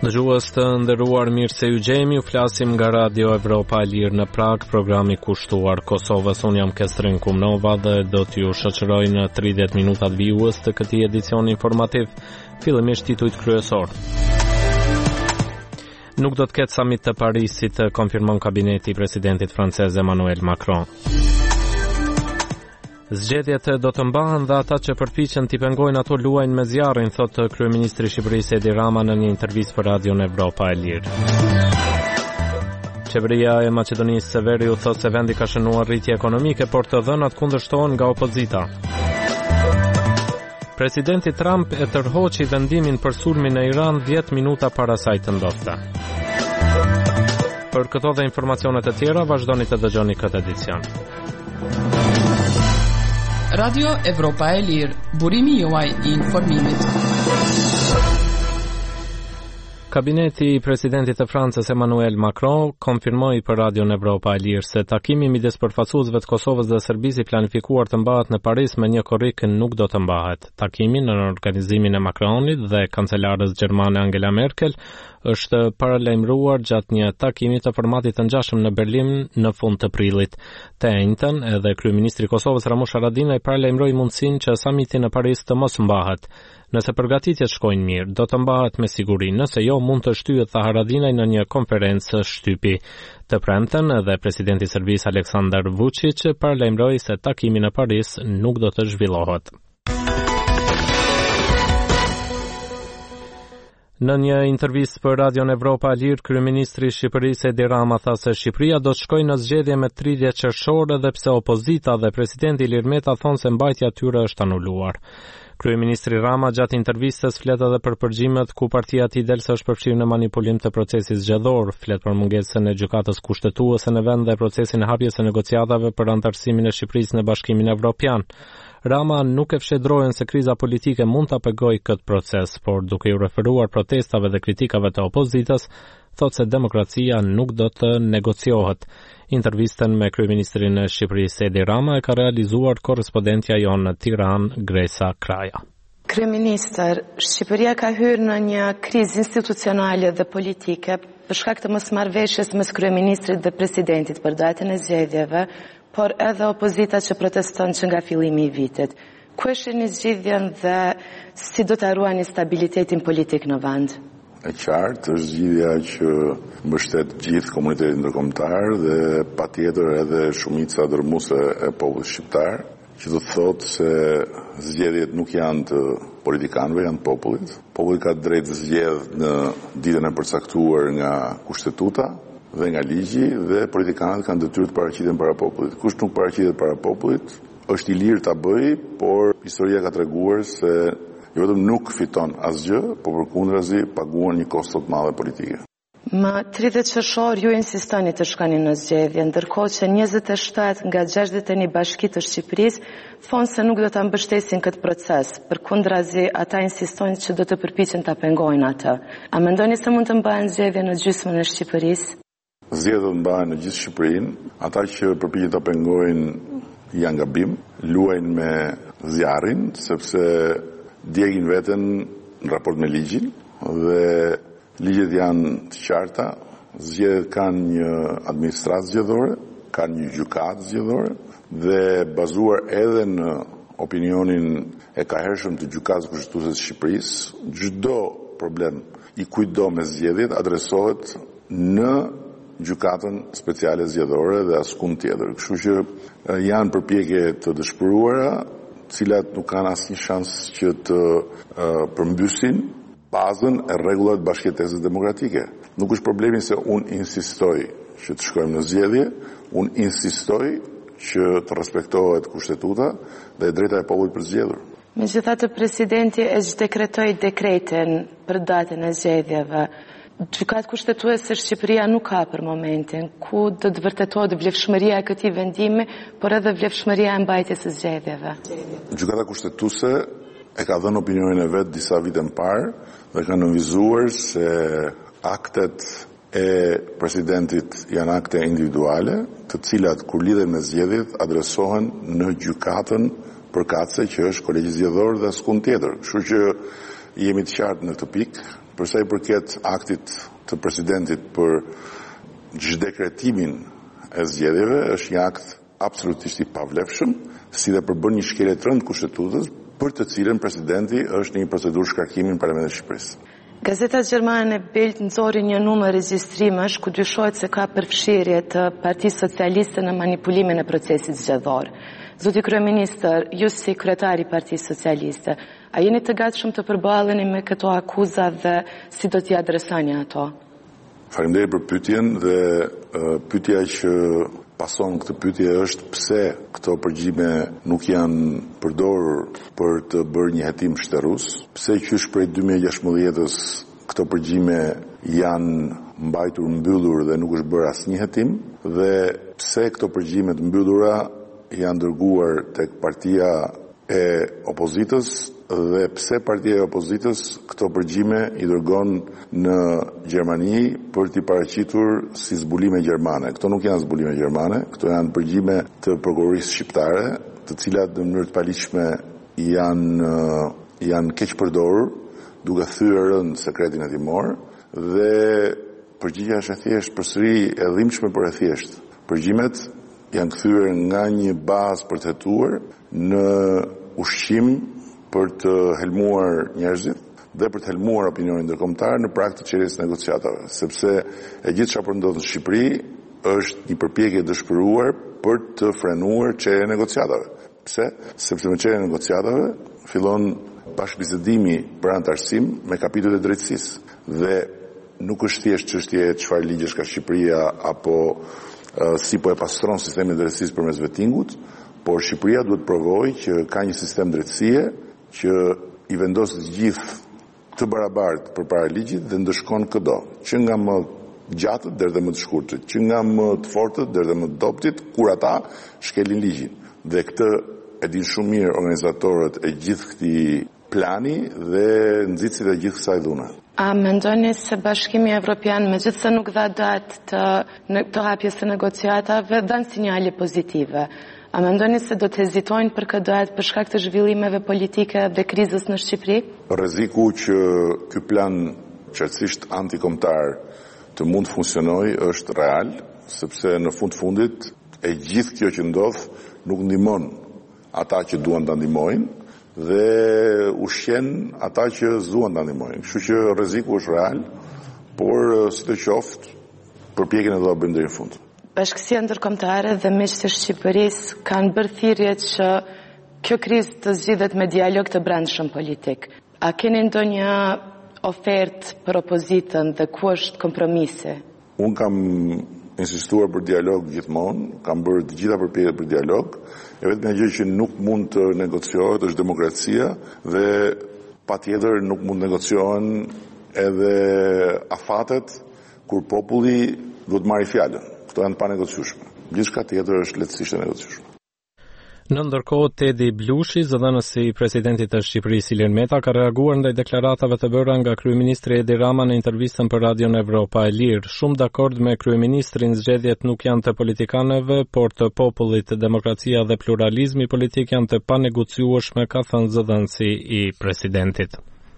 dëgjues të nderuar, mirë se ju gjejmë. Ju flasim nga Radio Evropa e Lirë në Prag, programi kushtuar Kosovës. Unë jam Kestrin Kumnova dhe do t'ju shoqëroj në 30 minutat vijues të këtij edicioni informativ. Fillimisht titujt kryesor. Nuk do të ketë summit të Parisit, konfirmon kabineti i presidentit francez Emmanuel Macron. Zgjedhjet do të mbahen dhe ata që përpiqen t'i pengojnë ato luajnë me zjarrin, thot kryeministri i Shqipërisë Edi Rama në një intervistë për Radion Evropa e Lirë. Qeveria e Maqedonisë së Veriut thot se vendi ka shënuar rritje ekonomike, por të dhënat kundërshtohen nga opozita. Presidenti Trump e tërhoqi vendimin për sulmin në Iran 10 minuta para saj të ndodhte. Për këto dhe informacionet e tjera, vazhdoni të dëgjoni këtë edicion. Radio Evropa e Lirë, burimi juaj i informimit. Kabineti i presidentit të Francës Emmanuel Macron konfirmoi për Radion Evropa e Lirë se takimi midis përfaqësuesve të Kosovës dhe Serbisë i planifikuar të mbahet në Paris me një korrik nuk do të mbahet. Takimi në organizimin e Macronit dhe kancelarës gjermane Angela Merkel është paralajmëruar gjatë një takimi të formatit të ngjashëm në Berlin në fund të prillit. Të njëjtën, edhe kryeministri i Kosovës Ramush Haradinaj paralajmëroi mundësinë që samiti në Paris të mos mbahet. Nëse përgatitjet shkojnë mirë, do të mbahet me siguri, nëse jo mund të shtyhet, tha Haradinaj në një konferencë shtypi. Të premten edhe presidenti i Serbisë Aleksandar Vučić paralajmëroi se takimi në Paris nuk do të zhvillohet. Në një intervistë për Radion Evropa e Lirë, kryeministri i Shqipërisë Edi Rama tha se Shqipëria do të shkojë në zgjedhje me 30 qershor, edhe pse opozita dhe presidenti Ilir Meta thonë se mbajtja e tyre është anuluar. Kryeministri Rama gjatë intervistës flet edhe për përgjimet ku partia e tij del se është përfshirë në manipulim të procesit zgjedhor, flet për mungesën e gjykatës kushtetuese në vend dhe procesin e hapjes së negociatave për antarësimin e Shqipërisë në Bashkimin Evropian. Rama nuk e fshedrojën se kriza politike mund ta pegojë këtë proces, por duke u referuar protestave dhe kritikave të opozitës, thotë se demokracia nuk do të negociohet. Intervistën me kryeministrin e Shqipërisë Edi Rama e ka realizuar korrespondentja jonë në Tiranë, Gresa Kraja. Kryeministër, Shqipëria ka hyrë në një krizë institucionale dhe politike për shkak të mosmarrëveshjes mes kryeministrit dhe presidentit për datën e zgjedhjeve, por edhe opozita që proteston që nga fillimi i vitit. Ku e shihni zgjidhjen dhe si do të ruani stabilitetin politik në vend? E qartë është zgjidhja që mbështet gjithë komunitetin ndërkombëtar dhe patjetër edhe shumica dërmuese e popullit shqiptar, që do të thotë se zgjedhjet nuk janë të politikanëve, janë të popullit. Populli ka drejt zgjedh në ditën e përcaktuar nga kushtetuta dhe nga ligji, dhe politikanët kanë detyrë të paraqiten para popullit. Kush nuk paraqitet para popullit është i lirë ta bëjë, por historia ka treguar se jo vetëm nuk fiton asgjë, por përkundrazi paguan një kosto të madhe politike. Më 30 qershor ju insistoni të shkoni në zgjedhje, ndërkohë që 27 nga 61 bashki të Shqipërisë thonë se nuk do ta mbështesin këtë proces, përkundrazi ata insistojnë që do të përpiqen ta pengojnë atë. A mendoni se mund të mbahen zgjedhje në gjysmën e Shqipërisë? Zgjedhjet do të mbahen në gjithë Shqipërinë, ata që përpiqen ta pengojnë janë gabim, luajnë me zjarrin, sepse djegin veten në raport me ligjin dhe ligjet janë të qarta, zgjedhjet kanë një administratë zgjedhore, kanë një gjykatë zgjedhore dhe bazuar edhe në opinionin e kahershëm të gjykatës kushtetuese së Shqipërisë, çdo problem i kujtdo me zgjedhjet adresohet në gjykatën speciale zgjedhore dhe askund tjetër. Kështu që janë përpjekje të dëshpëruara, cilat nuk kanë asnjë shans që të përmbysin bazën e rregullave të bashkëjetesës demokratike. Nuk është problemi se unë insistoj që të shkojmë në zgjedhje, unë insistoj që të respektohet kushtetuta dhe drejta e popullit për zgjedhur. Megjithatë, presidenti e dekretoi dekretin për datën e zgjedhjeve. Gjykatë kushtetuese Shqipëria nuk ka për momentin, ku do të vërtetohet vlefshmëria e këtij vendimi, por edhe vlefshmëria e mbajtjes së zgjedhjeve. Gjykata kushtetuese e ka dhënë opinionin e vet disa vite më parë dhe ka nënvizuar se aktet e presidentit janë akte individuale, të cilat kur lidhen me zgjedhjet adresohen në gjykatën përkatëse që është kolegji zgjedhor dhe askund tjetër. Kështu që jemi të qartë në këtë pikë. Për sa i përket aktit të presidentit për zhdekretimin e zgjedhjeve, është një akt absolutisht i pavlefshëm, si dhe përbën një shkelje të rëndë kushtetutës, për të cilën presidenti është në një procedurë shkarkimi në Parlamentin e Shqipërisë. Gazetat gjermane Bild nxori një numër regjistrimesh ku dyshohet se ka përfshirje të Partisë Socialiste në manipulimin e procesit zgjedhor. Zoti kryeministër, ju si kryetari i Partisë Socialiste, a jeni të gatshëm të përballeni me këto akuza dhe si do t'i adresoni ato? Faleminderit për pyetjen dhe pyetja që pason këtë pyetje është pse këto përgjime nuk janë përdorur për të bërë një hetim shtërrues, pse qysh prej 2016-s këto përgjime janë mbajtur mbyllur dhe nuk është bërë asnjë hetim, dhe pse këto përgjime të mbyllura janë dërguar tek partia e opozitës dhe pse partia e opozitës këto përgjime i dërgon në Gjermani për t'i paraqitur si zbulime gjermane. Këto nuk janë zbulime gjermane, këto janë përgjime të prokurorisë shqiptare, të cilat në mënyrë të paligjshme janë keq përdorur, duke thyer rënd sekretin hetimor, dhe përgjigja është e thjeshtë, përsëri e dhimbshme por e thjeshtë. Përgjimet janë kthyer nga një bazë për të hetuar në ushqim për të helmuar njerëzit dhe për të helmuar opinionin ndërkombëtar në prag të çeljes negociatave, sepse e gjithë çfarë ndodh në Shqipëri është një përpjekje dëshpëruar për të frenuar çeljen e negociatave. Pse? Sepse me çeljen e negociatave fillon bashkëbisedimi për antarësim me kapitujt e drejtësisë dhe nuk është thjesht çështje e çfarë ligjesh ka Shqipëria apo si po e pastron sistemin e drejtësisë përmes vettingut, por Shqipëria duhet provojë që ka një sistem drejtësie që i vendos të gjithë të barabartë përpara ligjit dhe ndëshkon këdo, që nga më gjatët deri dhe më të shkurtët, që nga më të fortët deri dhe më të dobtit, kur ata shkelin ligjin. Dhe këtë e din shumë mirë organizatorët e gjithë këtij plani dhe nxitësit e gjithë kësaj dhune. A mendoni se Bashkimi Evropian, megjithëse nuk dha datë të hapjes së negociatave, dhan sinjale pozitive? A mendoni se do të hezitojnë për këtë datë për shkak të zhvillimeve politike dhe krizës në Shqipëri? Rreziku që ky plan qartësisht antikombëtar të mund funksionojë është real, sepse në fundit e gjithë kjo që ndodh nuk ndihmon ata që duan ta ndihmojnë dhe ushqen ata që zuan ta ndihmojnë. Kështu që rreziku është real, por sidoqoftë përpjekjen e do ta bëjmë deri në fund. Bashkësia ndërkombëtare dhe miqtë e Shqipërisë kanë bërë thirrje që kjo krizë të zgjidhet me dialog të brendshëm politik. A keni ndonjë ofertë për opozitën dhe ku është kompromisi? Unë kam insistuar për dialog gjithmonë, kam bërë të gjitha përpjekjet për dialog. E vetmja gjë që nuk mund të negociohet është demokracia dhe patjetër nuk mund negociohen edhe afatet kur populli duhet marrë fjalën. Këto janë pa negociueshme. Gjithçka tjetër është lehtësisht e negociueshme. Në ndërkohë, Tedi Blushi, zëdhënësi i presidentit të Shqipërisë Ilir Meta, ka reaguar ndaj deklaratave të bëra nga kryeministri Edi Rama në intervistën për Radion Evropa e Lirë. Shumë dakord me kryeministrin, zgjedhjet nuk janë të politikanëve, por të popullit. Demokracia dhe pluralizmi politik janë të panegociueshme, ka thënë zëdhënësi i presidentit.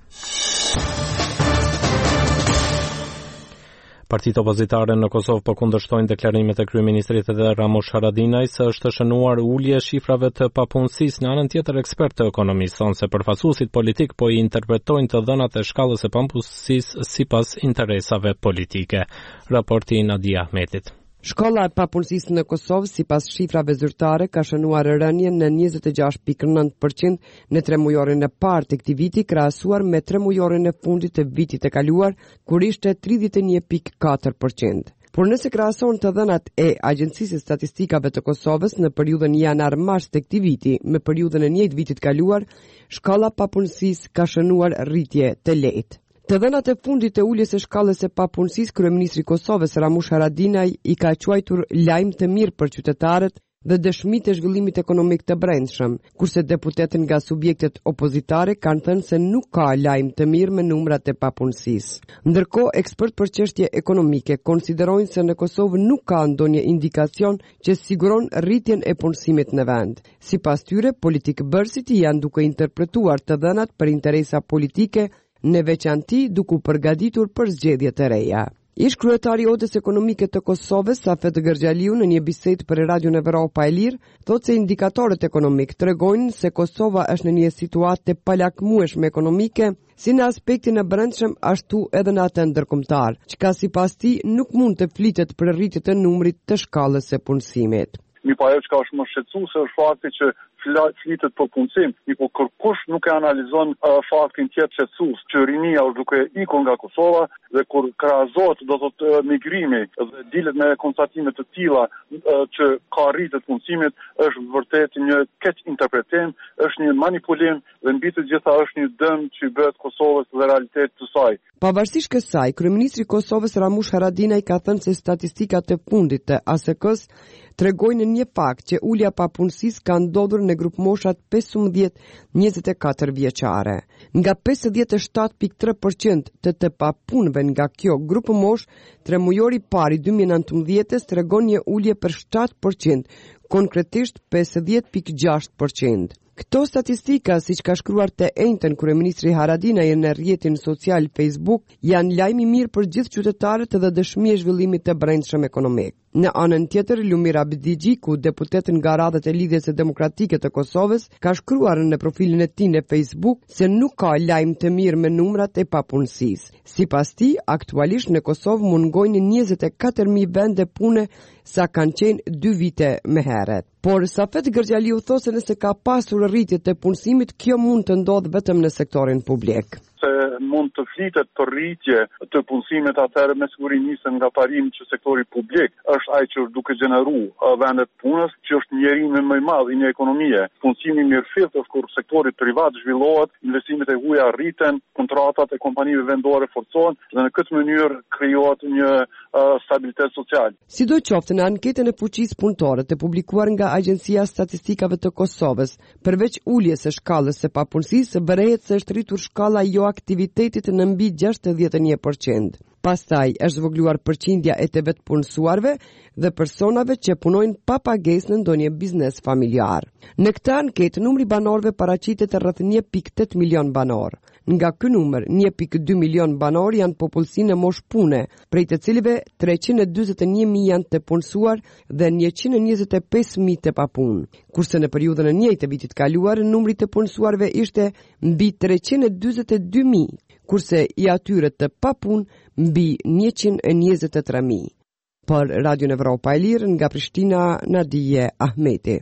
Partitë opozitare në Kosovë po kundërshtojnë deklarimet e kryeministrit Edi Ramush Haradinaj se është shënuar ulje shifrave të papunësisë. Në anën tjetër, ekspertë të ekonomisë thonë se përfaqësuesit politik po i interpretojnë të dhënat e shkallës së papunësisë sipas interesave politike. Raporti Nadia Ahmetit. Shkolla e papunësisë në Kosovë, sipas shifrave zyrtare, ka shënuar rënien në 26.9% në 3 mujorin e parë të këtij viti, krahasuar me 3 mujorin e fundit të vitit të kaluar, kur ishte 31.4%. Por nëse krahason të dhënat e Agjencisë së Statistikave të Kosovës në periudhën janar-mars të këtij viti me periudhën e njëjtë vitit kaluar, shkolla e papunësisë ka shënuar rritje të lehtë. Të dhënat e fundit të uljes së shkallës së papunësisë, kryeministri i Kosovës Ramush Haradinaj i ka quajtur lajm të mirë për qytetarët dhe dëshmi të zhvillimit ekonomik të brendshëm, kurse deputetët nga subjektet opozitare kanë thënë se nuk ka lajm të mirë me numrat e papunësisë. Ndërkohë, ekspertë për çështje ekonomike konsiderojnë se në Kosovë nuk ka ndonjë indikacion që siguron rritjen e punësimit në vend. Sipas tyre, politikbërësit janë duke interpretuar të dhënat për interesa politike në veçanti duke u përgatitur për zgjedhje të reja. Ish kryetari i Odës Ekonomike të Kosovës, Safet Gërxhaliu, në një bisedë për Radion Evropa e Lirë, thotë se indikatorët ekonomik tregojnë se Kosova është në një situatë të palakmueshme ekonomike, si në aspektin e brendshëm ashtu edhe në atë ndërkombëtar, çka sipas tij nuk mund të flitet për rritje të numrit të shkallës së punësimit. Po ajo që është më shqetësuese është fakti që flitet për punësim, po kërkush nuk e analizon faktin tjetër shqetësues që rinia është duke ikur nga Kosova dhe kur krahazohet do thotë migrimi dhe dilet me konstatime të tilla që ka rritje të punësimit, është vërtet një keq interpretim, është një manipulim dhe mbi të gjitha është një dëm që bëhet Kosovës dhe realitetit të saj. Pavarësisht kësaj, kryeministri i Kosovës Ramush Haradinaj ka thënë se statistikat e fundit të ASK-s tregojnë një fakt që ulja papunësisë ka ndodhur në grup moshat 15-24 vjeçare. Nga 57.3% të papunëve nga kjo grup mosh, tremujori pari 2019 tregon një ulje për 7%, konkretisht 50.6%. Këto statistika, siç ka shkruar të njëjtën kryeministri Haradinaj në rrjetin social Facebook, janë lajm i mirë për gjithë qytetarët dhe dëshmi e zhvillimit të brendshëm ekonomik. Në anën tjetër, Lumir Abdigjiku, deputet nga radhët e Lidhjes së Demokratike të Kosovës, ka shkruar në profilin e tij në Facebook se nuk ka lajm të mirë me numrat e papunësisë. Sipas tij, aktualisht në Kosovë mungojnë 24.000 vende pune sa kanë qenë 2 vite më herët. Por Safet Gërxhaliu thotë se nëse ka pasur rritje të punësimit, kjo mund të ndodhë vetëm në sektorin publik. Se mund të flitet për rritje të punësimit, atëherë me siguri nisën nga parimi që sektori publik është ai që është duke gjeneru vendet punës, që është njerimi më i madh i një ekonomie. Punësimi mirëfillt është kur sektori privat zhvillohet, investimet e huaja rriten, kontratat e kompanive vendore forcohen dhe në këtë mënyrë krijohet një stabilitet social. Sidoqoftë, në anketën e fuqisë punëtore të publikuar nga Agjencia Statistikave të Kosovës, përveç uljes së shkallës së papunësisë, bërehet se është rritur shkalla jo aktivitetit në mbi 61%. Pastaj është zvogluar përqindja e të vetë punësuarve dhe personave që punojnë pa pagesë në ndonjë biznes familjar. Në këtë anketë, numri banorëve paraqitet rreth 1.8 milion banor. Nga ky numër, 1.2 milion banor janë popullsi në moshë pune, prej të cilive 341.000 janë të punësuar dhe 125.000 të papunë. Kurse në periudhën e njëjtë të vitit kaluar, numri të punësuarve ishte mbi 342.000, kurse i atyre të papun mbi 123.000. Për Radion Evropa e Lirë, nga Prishtina, Nadije Ahmeti.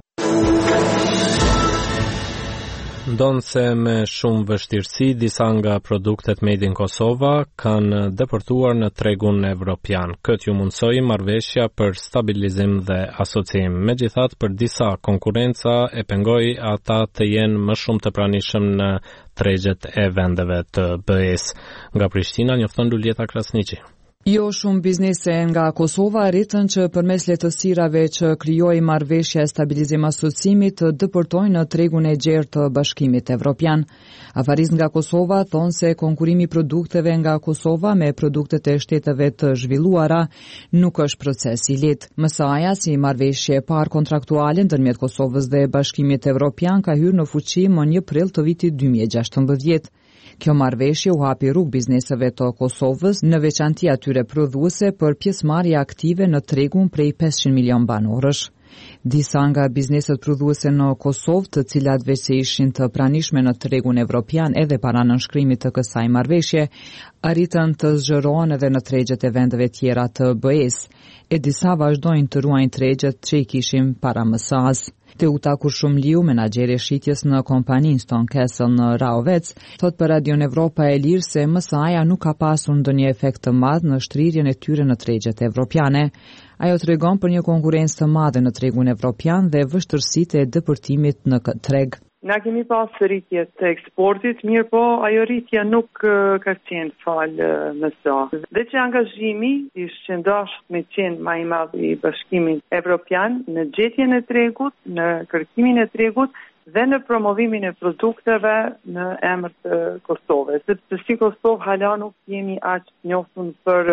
Ndonë se me shumë vështirësi, disa nga produktet made in Kosova kanë deportuar në tregun evropian. Këtë ju mundsoi marrëveshja për stabilizim dhe asocim. Megjithatë, për disa konkurenca e pengoi ata të jenë më shumë të pranishëm në tregjet e vendeve të BE-s. Nga Prishtina njofton Lulieta Krasniqi. Jo shumë biznese nga Kosova rritën që përmes lehtësirave që krijoi marrëveshja e stabilizim asocimit të deportojnë në tregun e gjerë të Bashkimit Evropian. Avarizë nga Kosova thonë se konkurimi produkteve nga Kosova me produktet e shteteve të zhvilluara nuk është proces i lehtë. Mësaja, si marrëveshje parë kontraktuale ndërmjet Kosovës dhe Bashkimit Evropian, ka hyrë në fuqi më 1 prill të vitit 2016. Kjo marrëveshje u hapi rrugë bizneseve të Kosovës, në veçanti atyre prodhuese për pjesëmarrje aktive në tregun prej 500 milion banorësh. Disa nga bizneset prodhuese në Kosovë, të cilat veç se ishin të pranishme në tregun evropian edhe para nënshkrimit të kësaj marrëveshje, arritën të zgjerohen edhe në tregjet e vendeve tjera të BE-s, e disa vazhdojnë të ruajnë tregjet që i kishin para mësas. Teuta Kurshumliu, menaxhere shitjes në kompaninë Stone Castle në Raovec, thot për Radion Evropa e Lirë se mësaja nuk ka pasur ndonjë efekt të madh në shtrirjen e tyre në tregjet evropiane. Ajo tregon për një konkurrencë të madhe në tregun evropian dhe vështirësitë e depërtimit në këtë treg. Na kemi pas rritje të eksportit, mirë po ajo rritja nuk ka qenë falë mësa. Dhe që angazhimi ishtë qëndasht me qenë ma i madh i Bashkimit Evropian në gjetjen e tregut, në kërkimin e tregut dhe në promovimin e produkteve në emër të Kosovës, sepse si Kosovë hala nuk jemi aq njohur për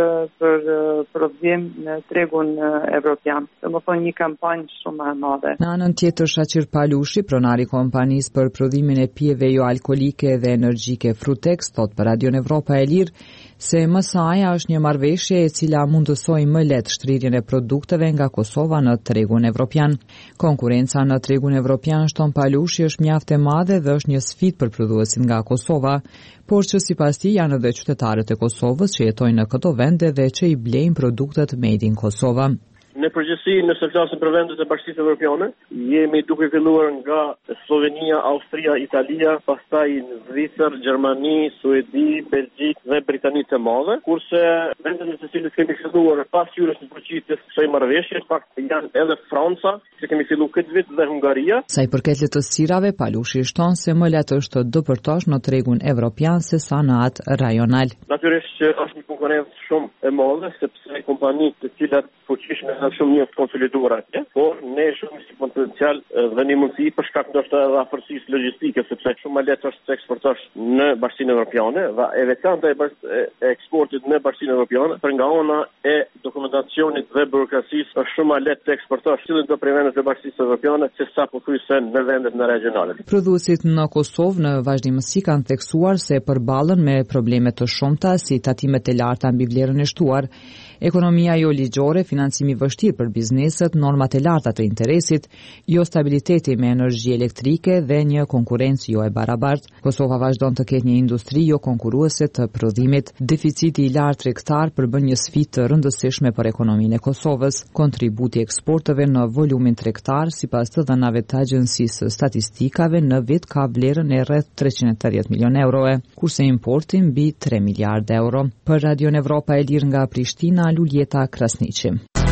prodhim në tregun evropian. Domethënë një kampanjë shumë e madhe. Në anën tjetër, Shaqir Palushi, pronari i kompanisë për prodhimin e pijeve jo alkolike dhe energjike Frutex, thot për Radion Evropa e Lirë se mësaja është një marrëveshje e cila mundësoj më lehtë shtrirjen e produkteve nga Kosova në tregun evropian. Konkurenca në tregun evropian, shton Palushi, është mjaft e madhe dhe është një sfidë për prodhuesit nga Kosova, por që sipas tij janë edhe qytetarët e Kosovës që jetojnë në këto vende dhe që i blejnë produktet made in Kosova. Në përgjithësi, nëse flasim për vendet e Bashkisë Evropiane, jemi duke filluar nga Slovenia, Austria, Italia, pastaj Zvicër, Gjermani, Suedi, Belgjik dhe Britanitë e Madhe, kurse vendet në të cilët kemi filluar pas hyrjes në përgjithësi kësaj marrëveshje, fakt janë edhe Franca, që kemi filluar këtë vit, dhe Hungaria. Sa i përket lehtësirave, Palushi shton se më lehtë është të dëpërtosh në tregun evropian se sa në atë rajonal. Natyrisht që është një konkurrencë shumë e madhe, sepse kompanitë të cilat fuqishme janë shumë një konsoliduar atje, por ne shumë si potencial dhe një mundësi për shkak ndoshta edhe afërsisë logjistike, sepse shumë më lehtë është të eksportosh në Bashkinë Evropiane dhe e veçanta e eksportit në Bashkinë Evropiane, për nga ana e dokumentacionit dhe burokracisë, është shumë më lehtë të eksportosh cilën do prej vendet e Bashkisë Evropiane se sa pothuajse në vendet në regionale. Prodhuesit në Kosovë në vazhdimësi kanë theksuar se përballen me probleme të shumta si tatimet e larta mbi vlerën e shtuar, ekonomia jo ligjore, financimi vështirë për bizneset, normat e larta të interesit, jo stabiliteti me energji elektrike dhe një konkurrencë jo e barabartë. Kosova vazhdon të ketë një industri jo konkurruese të prodhimit. Deficiti i lartë tregtar përbën një sfidë të rëndësishme për ekonominë e Kosovës. Kontributi i eksporteve në volumin tregtar, sipas të dhënave të Agjencisë Statistikave, në vit ka vlerën e rreth 380 milion euroe, kurse importi mbi 3 miliardë euro. Për Radion Evropa e Lirë nga Prishtina, Luljeta Krasniqi.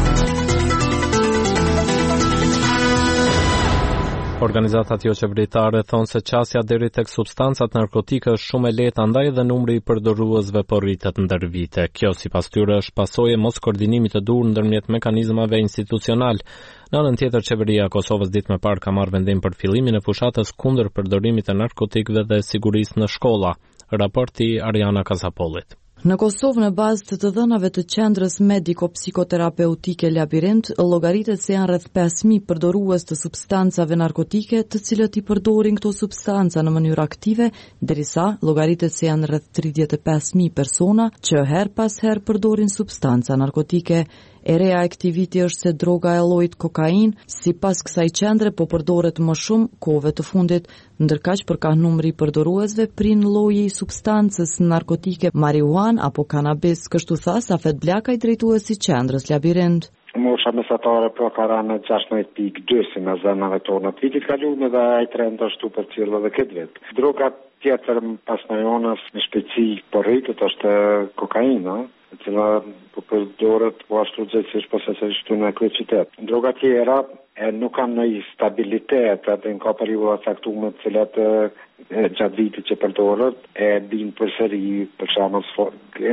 Organizatat jo qeveritare thonë se qasja deri tek substancat narkotike është shumë e lehtë, andaj dhe numri i përdoruesve po rritet ndër vite. Kjo sipas tyre është pasojë mos koordinimit të dur ndërmjet mekanizmave institucional. Në anën tjetër, qeveria e Kosovës ditë më parë ka marrë vendim për fillimin e fushatës kundër përdorimit të narkotikëve dhe sigurisë në shkolla. Raporti Ariana Kasapollit. Në Kosovë, në bazë të dhënave të qendrës mediko-psikoterapeutike Labirint, llogaritet se janë rreth 5.000 përdorues të substancave narkotike, të cilët i përdorin këto substanca në mënyrë aktive, derisa llogaritet se janë rreth 35.000 persona që her pas her përdorin substanca narkotike. E reja e këtij viti është se droga e llojit kokain, sipas kësaj qendre, po përdoret më shumë kohëve të fundit, ndërkaq përka numri i përdoruesve prin lloji i substancës narkotike marijuan apo kanabis, kështu tha Safet Blakaj, drejtuesi i qendrës Labirint. Mosha mesatare po ka rënë 16.2 si me zënave tona të vitit kaluar dhe ai trend është për cilë edhe këtë vit. Droga tjetër pas marijuanës në shpejtësi po rritet është kokaina, e cila po përdoret po ashtu gjithsesi posaçërisht në kryeqytet. Droga tjera nuk kanë ndonjë stabilitet, atë në ka periudha caktuar të cilat gjatë vitit që përdoret e bin përsëri për shembull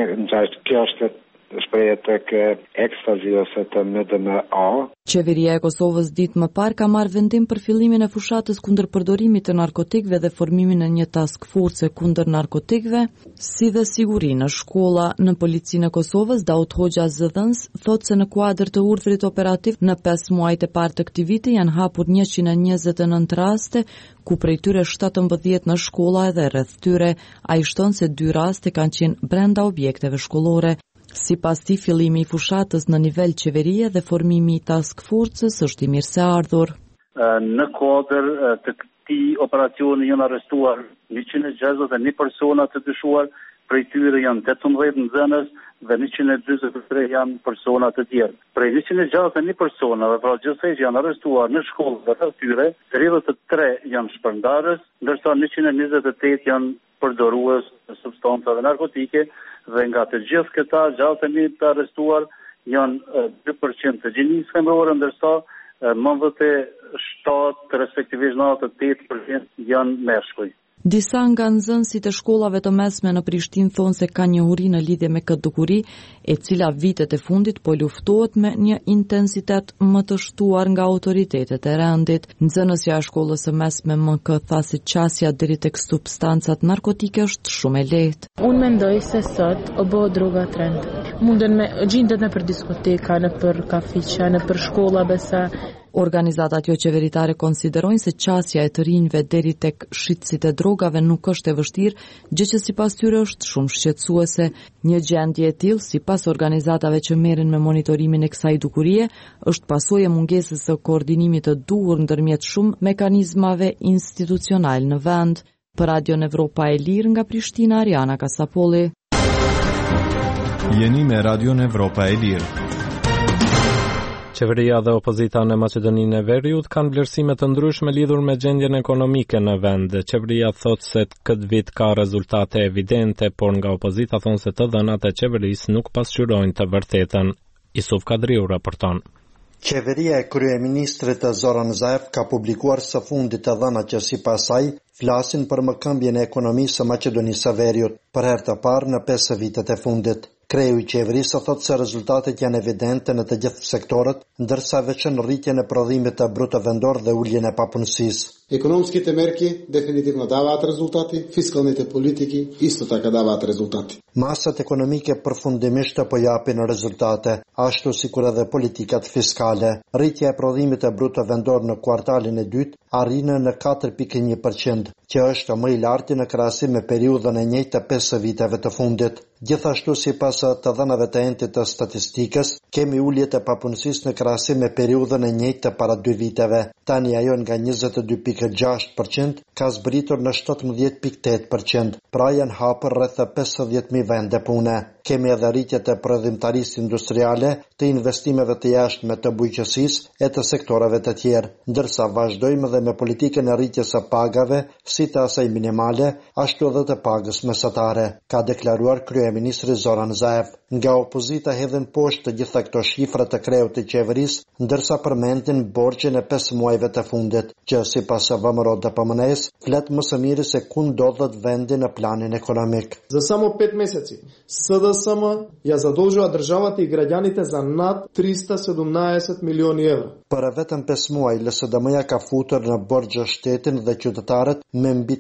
kjo është shprehje tek ekstazi ose të MDMA. Qeveria e Kosovës ditë më parë ka marrë vendim për fillimin e fushatës kundër përdorimit të narkotikëve dhe formimin e një task force kundër narkotikëve, si dhe siguri në shkolla. Në policinë e Kosovës, Daud Hoxha Zëdhëns thotë se në kuadër të urdhrit operativ në 5 muajt e parë të këtij viti janë hapur 129 raste, ku prej tyre 17 në shkolla edhe rreth tyre. Ai shton se 2 raste kanë qenë brenda objekteve shkollore. Sipas tij, fillimi i fushatës në nivel qeverie dhe formimi i task forces është i mirëseardhur. Në kuadër të këtij operacioni janë arrestuar 161 persona të dyshuar, prej tyre janë 18 nxënës dhe 143 janë persona të tjerë. Prej 161 personave, pra gjithsej janë arrestuar në shkollë dhe rreth tyre, 33 janë shpërndarës, ndërsa 128 janë përdorues të substancave narkotike, dhe nga të gjithë këta 60.000 të arrestuar janë 2% të gjinisë femrore, ndërsa 97 respektivisht 98% janë meshkuj. Disa nga nxënësit e shkollave të mesme në Prishtinë thonë se ka njohuri në lidhje me këtë dukuri, e cila vitet e fundit po luftohet me një intensitet më të shtuar nga autoritetet e rendit. Nxënësja e shkollës së mesme MK tha se qasja deri tek substancat narkotike është shumë e lehtë. Unë mendoj se sot o bëhet droga trend. Gjendet në për diskoteka, në për kafiqa, në për shkolla besa. Organizatat jo qeveritare konsiderojnë se qasja e të rinjve deri tek shitësit e drogave nuk është e vështirë, gjë që sipas tyre është shumë shqetësuese. Një gjendje e tillë, sipas organizatave që merren me monitorimin e kësaj dukurie, është pasojë e mungesës së koordinimit të duhur ndërmjet shumë mekanizmave institucional në vend. Për Radion Evropa e Lirë nga Prishtina, Ariana Kasapolli. Jeni me Radion Evropa e Lirë. Qeveria dhe opozita në Maqedoninë e Veriut kanë vlerësime të ndryshme lidhur me gjendjen ekonomike në vend. Qeveria thotë se këtë vit ka rezultate evidente, por nga opozita thonë se të dhënat e qeverisë nuk pasqyrojnë të vërtetën. Isuf Kadriu raporton. Qeveria e kryeministrit Zoran Zaev ka publikuar së fundit të dhënat që sipas saj flasin për mëkëmbjen e ekonomisë së Maqedonisë së Veriut për herë të parë në 5 vitet e fundit. Kreu i qeverisë thotë se rezultatet janë evidente në të gjithë sektorët, ndërsa veçan rritjen e prodhimit të bruto vendor dhe uljen e papunësisë. Економските мерки дефинитивно даваат резултати, фискалните политики исто така даваат резултати. Masat ekonomike përfundimisht po japin rezultate, ashtu sikur edhe politikat fiskale. Rritja e prodhimit të bruto vendor në kuartalin e dytë arrin në 4.1%, që është më i larti në krahasim me periudhën e njëjtë të 5 viteve të fundit. Gjithashtu sipas të dhënave të entit të statistikës, kemi ulje të papunësisë në krahasim me periudhën e njëjtë të para 2 viteve. Tani ajo nga 22.6% ka zbritur në 17.8%, pra janë hapur rreth 50.000 vende pune. Kemi edhe rritje të prodhimtarisë industriale, të investimeve të jashtme të bujqësisë e të sektoreve të tjerë, ndërsa vazhdojmë dhe me politikën e rritjes së pagave, si të asaj minimale, ashtu edhe të pagës mesatare, ka deklaruar kryeministri Zoran Zaev. Nga opozita hedhin poshtë të gjitha këto shifra të kreut të qeverisë, ndërsa përmendin borxhin e 5 muajve të fundit, që sipas VMRO DPMNE-s flet më së miri se ku ndodhet vendi në planin ekonomik. За само 5 месеци СДСМ ја задолжува државата и граѓаните за над 317 милиони евро. Për vetëm 5 muaj, LSDM-ja ka futur në borxh shtetin dhe qytetarët me mbi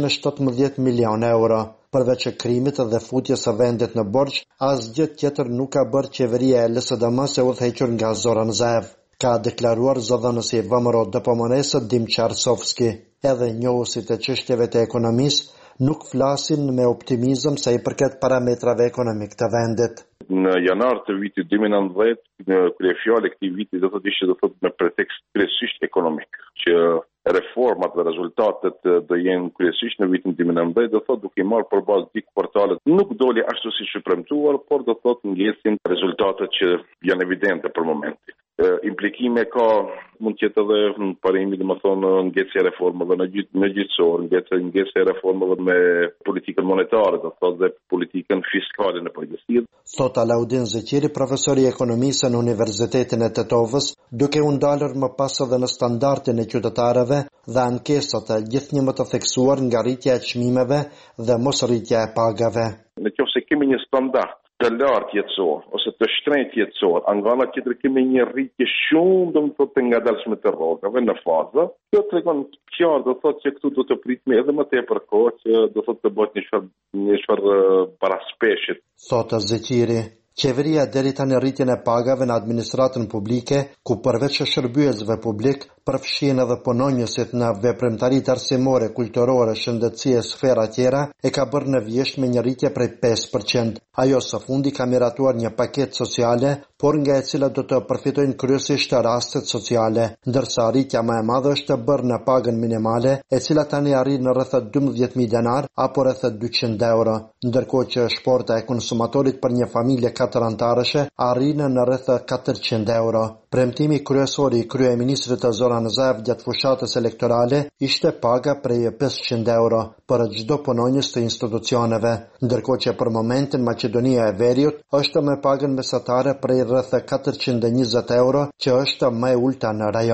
317 milion euro. Përveç krimit dhe futjes së vendit në borxh, asgjë tjetër nuk ka bërë qeveria e LSDM-s e udhëhequr nga Zoran Zaev, ka deklaruar zëdhënësi i VMRO DPMNE-s Dimçar Sofski. Edhe njohuesit e çështjeve të ekonomisë nuk flasin me optimizëm sa i përket parametrave ekonomik të vendit. Në janar të vitit 2019, në kryefjalë e këtij viti do thotë me pretekst kryesisht ekonomik, që reformat dhe rezultatet do jenë kryesisht në vitin 2019, do thotë duke marrë përballë dy kvartale, nuk doli ashtu siç u premtuar, por do thotë ngjesin rezultatet që janë evidente për momentin. Implikime ka mund të jetë edhe në parimi, domethënë ngjecje e reformave në gjyqësor, ngjecje e reformave me politikën monetare, do thotë dhe politikën fiskale në përgjithësi. Thot Alaudin Zeqiri, profesor i ekonomisë në Universitetin e Tetovës, duke u ndalur më pas edhe në standardin e qytetarëve dhe ankesat e gjithnjë më të theksuar nga rritja e çmimeve dhe mos rritja e pagave. Nëse kemi një standard të lartë jetësor ose të shtrenjtë jetësor, nga ana tjetër kemi një rritje shumë domethënë të ngadalshme të rrogave në fazë. Kjo tregon qartë do thotë që këtu do të pritemi edhe më tepër kohë që do thotë të bëhet një çfarë paraspeshit. Thotë Zeqiri. Qeveria deri tani rritjen e pagave në administratën publike, ku përveç shërbyesve publik, përfshin edhe punonjësit në veprimtaritë arsimore, kulturore, shëndetësie, sfera tjera, e ka bërë në vjesht me një rritje prej 5%. Ajo së fundi ka miratuar një paketë sociale, por nga e cila do të përfitojnë kryesisht rastet sociale, ndërsa rritja më e madhe është bërë në pagën minimale, e cila tani arrin në rreth 12.000 denar apo rreth 200 euro, ndërkohë që shporta e konsumatorit për një familje 4 antarëshe arrin në rreth 400 euro. Premtimi kryesor i kryeministrit Zoran Zaev gjatë fushatës elektorale ishte paga prej 500 euro për çdo punonjës të institucioneve, ndërkohë që për momentin Maqedonia e Veriut është me pagën mesatare prej rreth 420 euro, që është më e ulta në rajon.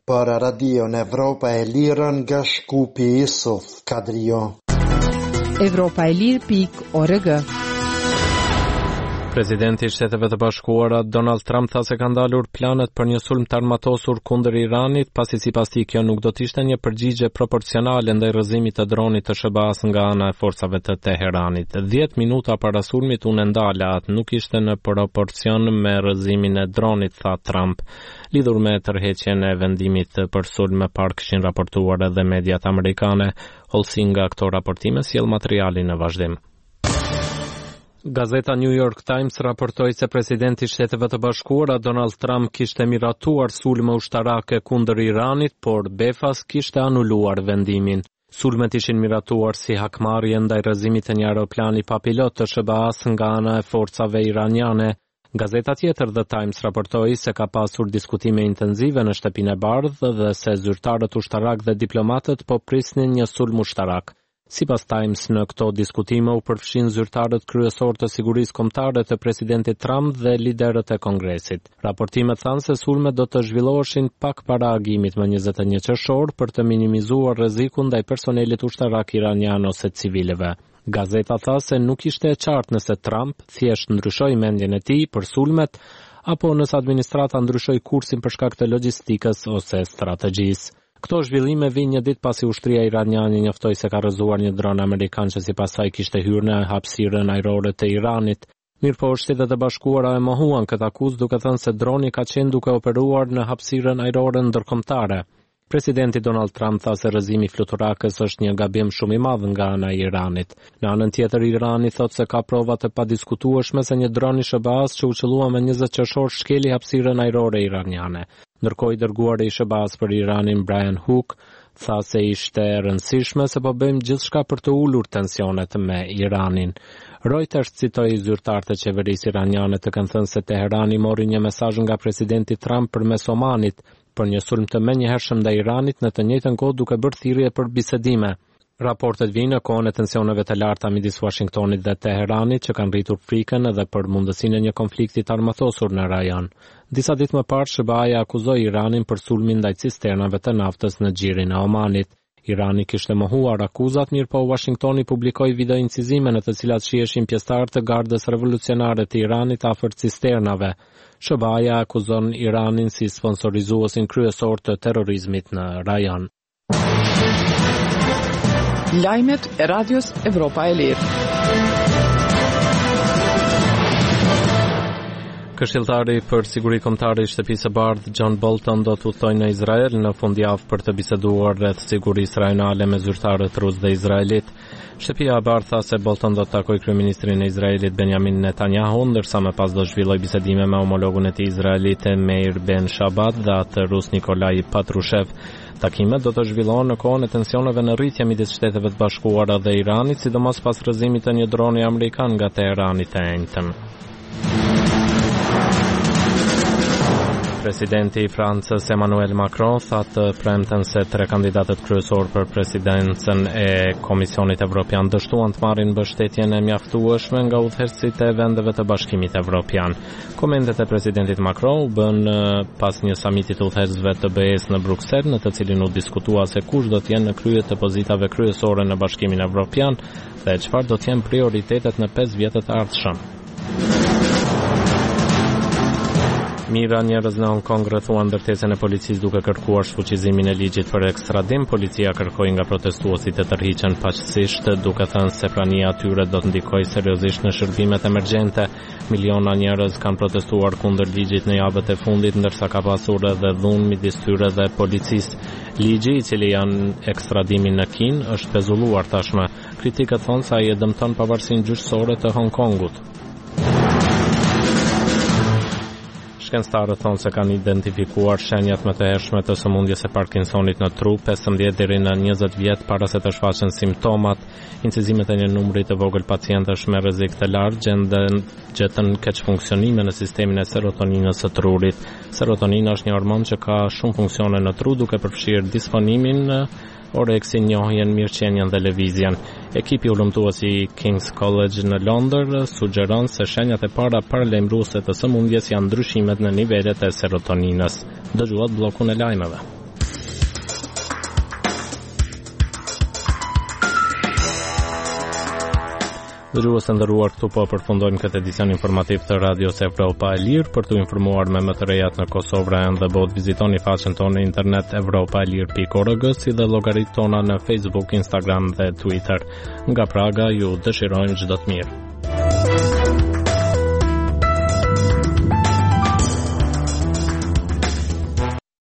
Për Radio Evropa e Lirë nga Shkupi Yusuf Kadrio. Evropaelir.org. Presidenti i Shteteve të Bashkuara Donald Trump tha se ka ndalur planet për një sulm të armatosur kundër Iranit, pasi sipas tij kjo nuk do të ishte një përgjigje proporcionale ndaj rrëzimit të dronit të SBA-s nga ana e forcave të Teheranit. 10 minuta para sulmit unë ndala atë nuk ishte në proporcion me rrëzimin e dronit, tha Trump. Lidhur me tërheqjen e vendimit për sulm më parë kishin raportuar edhe mediat amerikane. Holsi nga këto raportime sjell materialin në vazhdim. Gazeta New York Times raportoi se presidenti i Shteteve të Bashkuara Donald Trump kishte miratuar sulme ushtarake kundër Iranit, por Befas kishte anuluar vendimin. Sulmet ishin miratuar si hakmarrje ndaj rrëzimit të një aeroplani pa pilot të SBA-s nga ana e forcave iraniane. Gazeta tjetër The Times raportoi se ka pasur diskutime intensive në Shtëpinë e Bardhë dhe se zyrtarët ushtarak dhe diplomatët po prisnin një sulm ushtarak. Sipas Times, në këto diskutime u përfshin zyrtarët kryesor të sigurisë kombëtare të presidentit Trump dhe liderët e Kongresit. Raportimet thanë se sulmet do të zhvilloheshin pak para agimit më 21 qershor për të minimizuar rrezikun ndaj personelit ushtarak iranian ose civilëve. Gazeta tha se nuk ishte e qartë nëse Trump thjesht ndryshoi mendjen e tij për sulmet apo nëse administrata ndryshoi kursin për shkak të logjistikës ose strategjisë. Këto zhvillime vijnë një ditë pasi ushtria iraniane njoftoi se ka rrëzuar një dron amerikan që sipas saj kishte hyrë në hapësirën ajrore të Iranit. Mirëpo Shtetet e Bashkuara e mohuan këtë akuzë duke thënë se droni ka qenë duke operuar në hapësirën ajrore ndërkombëtare. Presidenti Donald Trump tha se rrëzimi fluturakës është një gabim shumë i madh nga ana e Iranit. Në anën tjetër, Irani thotë se ka prova të padiskutueshme se një dron i SBA-s që u qellua me 20 qershor shkeli hapësirën ajrore iraniane. Ndërkohë i dërguari i SBA-s për Iranin Brian Hook tha se ishte e rëndësishme se po bëjmë gjithçka për të ulur tensionet me Iranin. Reuters citoi zyrtar të qeverisë iraniane të kanë thënë se Teherani mori një mesazh nga presidenti Trump përmes Omanit për një sulm të menjëhershëm ndaj Iranit në të njëjtën kohë duke bërë thirrje për bisedime. Raportet vijnë në kohën e tensioneve të larta midis Washingtonit dhe Teheranit që kanë rritur frikën edhe për mundësinë e një konflikti të armatosur në rajon. Disa ditë më parë SBA-ja akuzoi Iranin për sulmin ndaj cisternave të naftës në xhirin e Omanit. Irani kishte mohuar akuzat, mirëpo Washingtoni publikoi video incizime në të cilat shiheshin pjesëtarë të Gardës Revolucionare të Iranit afër cisternave. SBA-ja akuzon Iranin si sponsorizuesin kryesor të terrorizmit në rajon. Lajmet e Radios Evropa e Lirë. Këshilltari për siguri kombëtare i Shtëpisë së Bardhë John Bolton do të udhtojë në Izrael në fundjavë për të biseduar rreth sigurisë rajonale me zyrtarët rus dhe izraelit. Shtëpia e Bardhë tha se Bolton do të takojë kryeministrin e Izraelit Benjamin Netanyahu, ndërsa më pas do zhvillojë bisedime me homologun e tij izraelit Meir Ben Shabat dhe atë rus Nikolai Patrushev. Takimet do të zhvillohen në kohën e tensioneve në rritje midis Shteteve të Bashkuara dhe Iranit, sidomos pas rrëzimit të një droni amerikan nga Teherani të enjtëm. Presidenti i Francës Emmanuel Macron tha të premten se 3 kandidatët kryesor për presidencën e Komisionit Evropian dështuan të marrin mbështetjen e mjaftueshme nga udhëheqësit e vendeve të Bashkimit Evropian. Komentet e presidentit Macron u bën pas një samiti të udhëheqësve të BE-s në Bruksel, në të cilin u diskutua se kush do të jenë në krye të pozitave kryesore në Bashkimin Evropian dhe çfarë do të jenë prioritetet në 5 vjetët e ardhshëm. Mira njerëz në Hong Kong rrethuan ndërtesën e policisë duke kërkuar shfuqizimin e ligjit për ekstradim. Policia kërkoi nga protestuesit të tërhiqen paqësisht, duke thënë se prania e tyre do të ndikojë seriozisht në shërbimet emergjente. Miliona njerëz kanë protestuar kundër ligjit në javët e fundit, ndërsa ka pasur edhe dhunë midis tyre dhe policisë. Ligji, i cili janë ekstradimin në Kinë, është pezulluar tashmë. Kritikët thonë se ai e dëmton pavarësinë gjyqësore të Hong Kongut. Shkencëtarët thonë se kanë identifikuar shenjat më të hershme të sëmundjes së Parkinsonit në tru 15 deri në 20 vjet para se të shfaqen simptomat. Incizimet e një numri të vogël pacientësh me rrezik të lartë gjetën keq funksionime në sistemin e serotoninës së trurit. Serotonina është një hormon që ka shumë funksione në tru, duke përfshirë disponimin, oreksin, njohjen, mirëqenjen dhe lëvizjen. Ekipi ulëmtues i King's College në Londër sugjeron se shenjat e para paralajmëruese të sëmundjes janë ndryshimet në nivelet e serotoninës. Dëgjuat bllokun e lajmeve. Dëgjues të nderuar, këtu po përfundojmë këtë edicion informativ të Radios Evropa e Lirë. Për të informuar me më të rejat në Kosovë dhe botë, vizitoni faqen tonë në internet europaelir.org, si dhe llogaritë tona në Facebook, Instagram dhe Twitter. Nga Praga ju dëshirojmë çdo të mirë.